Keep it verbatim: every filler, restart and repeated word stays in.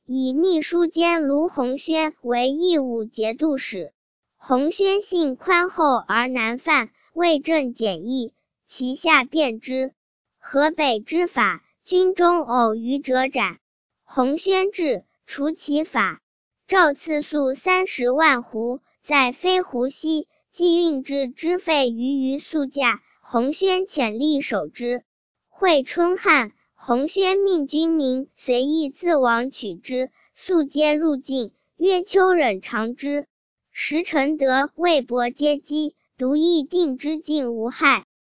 以秘书监卢鸿轩为义武节度使。鸿轩性宽厚而难犯，为政简易，其下便之。河北之法，军中偶愚者斩。鸿轩至，除其法。诏赐粟三十万斛，在飞狐溪，既运至之费余于粟价，鸿轩潜力守之。会春旱，鸿轩命军民随意自往取之，粟皆入境，曰秋忍尝之。时承德、魏博皆饥，独议定之境无害。